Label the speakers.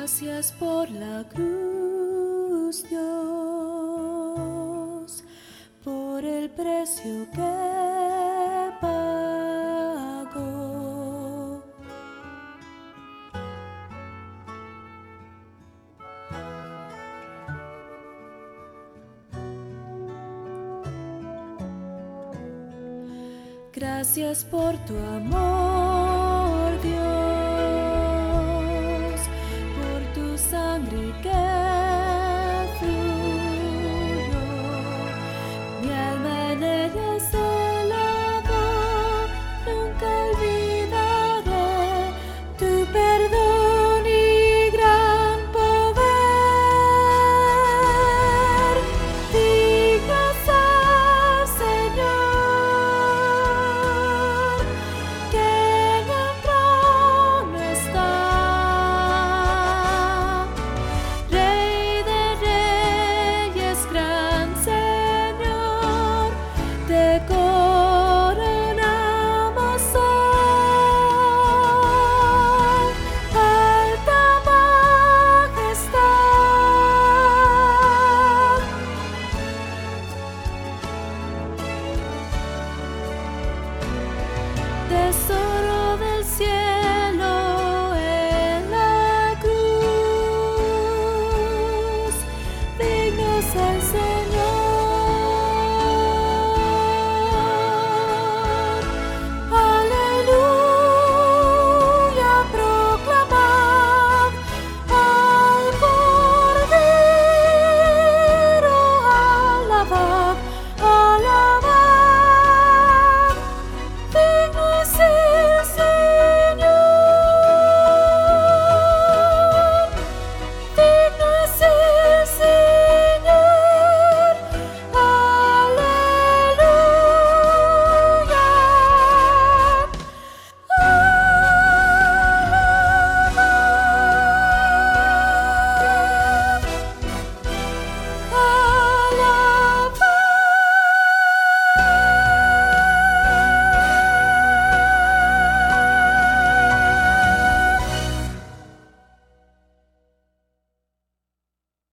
Speaker 1: Gracias por la cruz, Dios, por el precio que pagó. Gracias por tu amor, Dios, por tu sangre que fluyó. Mi alma en ella se lavó, nunca olvidaré tu perdón y gran poder. Dignas al Señor, que en el trono está, Rey de reyes, gran Señor, te coronamos hoy, alta majestad. Tesoro del cielo en la cruz, digno es el Señor.